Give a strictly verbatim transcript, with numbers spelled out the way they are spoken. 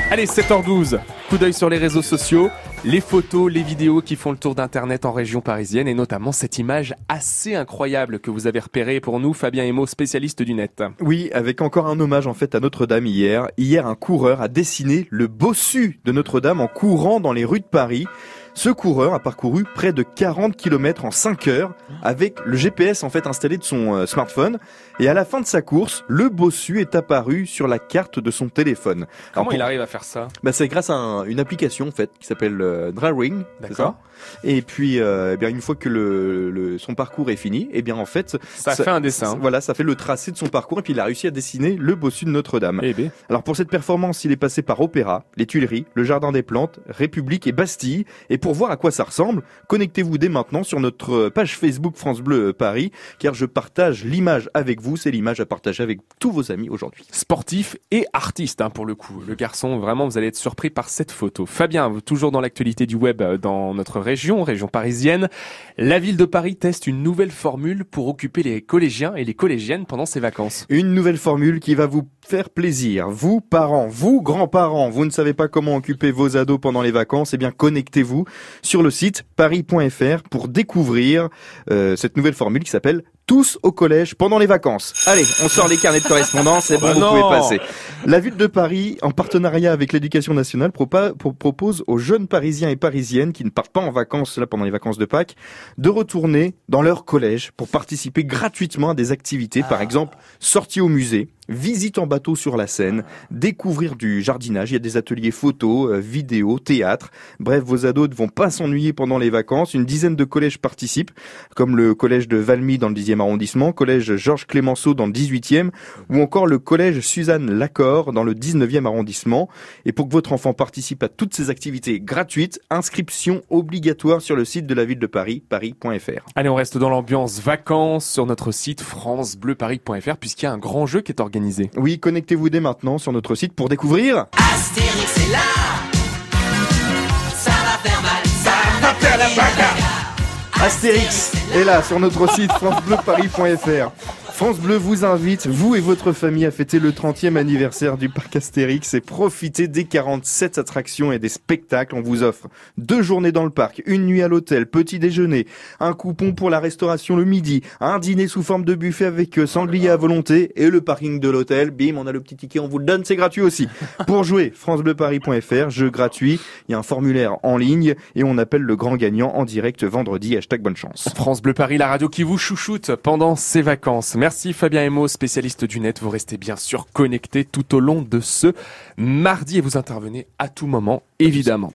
Allez, sept heures douze, coup d'œil sur les réseaux sociaux, les photos, les vidéos qui font le tour d'internet en région parisienne et notamment cette image assez incroyable que vous avez repérée pour nous, Fabien Emo, spécialiste du net. Oui, avec encore un hommage en fait à Notre-Dame hier. Hier, un coureur a dessiné le bossu de Notre-Dame en courant dans les rues de Paris. Ce coureur a parcouru près de quarante kilomètres en cinq heures avec le G P S en fait installé de son euh, smartphone. Et à la fin de sa course, le bossu est apparu sur la carte de son téléphone. Comment Alors, il arrive à faire ça? Bah, c'est grâce à un- une application en fait qui s'appelle euh, Drawing. c'est D'accord. ça. Et puis, euh, eh bien, une fois que le, le, son parcours est fini, eh bien, en fait, Ça fait un dessin. Voilà, ça fait le tracé de son parcours et puis il a réussi à dessiner le bossu de Notre-Dame. Eh bien. Alors pour cette performance, il est passé par Opéra, les Tuileries, le Jardin des Plantes, République et Bastille. Et pour voir à quoi ça ressemble, connectez-vous dès maintenant sur notre page Facebook France Bleu Paris, car je partage l'image avec vous. C'est l'image à partager avec tous vos amis aujourd'hui. Sportif et artiste, hein, pour le coup. Le garçon, vraiment, vous allez être surpris par cette photo. Fabien, vous, toujours dans l'actualité du web euh, dans notre région, région parisienne. La ville de Paris teste une nouvelle formule pour occuper les collégiens et les collégiennes pendant ses vacances. Une nouvelle formule qui va vous faire plaisir. Vous, parents, vous, grands-parents, vous ne savez pas comment occuper vos ados pendant les vacances, eh bien connectez-vous sur le site paris point f r pour découvrir euh, cette nouvelle formule qui s'appelle Tous au collège pendant les vacances. Allez, on sort les carnets de correspondance, c'est bon, Bah vous non. pouvez passer. La ville de Paris, en partenariat avec l'Éducation nationale, propa- pro- propose aux jeunes Parisiens et Parisiennes qui ne partent pas en vacances là pendant les vacances de Pâques, de retourner dans leur collège pour participer gratuitement à des activités, par exemple sortie au musée, visite en bateau sur la Seine, découvrir du jardinage. Il y a des ateliers photos, euh, vidéos, théâtre. Bref, vos ados ne vont pas s'ennuyer pendant les vacances. Une dizaine de collèges participent, comme le collège de Valmy dans le dixième arrondissement, collège Georges Clémenceau dans le dix-huitième, ou encore le collège Suzanne Lacor dans le dix-neuvième arrondissement. Et pour que votre enfant participe à toutes ces activités gratuites, inscription obligatoire sur le site de la ville de Paris, paris point f r. Allez, on reste dans l'ambiance vacances sur notre site france bleu paris point f r puisqu'il y a un grand jeu qui est organisé. Oui, connectez-vous dès maintenant sur notre site pour découvrir... Astérix est là. Ça va faire mal, ça va faire la bagarre. Astérix est là sur notre site france bleu paris point f r. France Bleu vous invite, vous et votre famille, à fêter le trentième anniversaire du parc Astérix et profiter des quarante-sept attractions et des spectacles. On vous offre deux journées dans le parc, une nuit à l'hôtel, petit déjeuner, un coupon pour la restauration le midi, un dîner sous forme de buffet avec sanglier à volonté et le parking de l'hôtel. Bim, on a le petit ticket, on vous le donne, c'est gratuit aussi. Pour jouer, france bleu paris point f r, jeu gratuit, il y a un formulaire en ligne et on appelle le grand gagnant en direct vendredi, hashtag bonne chance. France Bleu Paris, la radio qui vous chouchoute pendant ces vacances. Merci Fabien Emo, spécialiste du net. Vous restez bien sûr connectés tout au long de ce mardi et vous intervenez à tout moment, évidemment.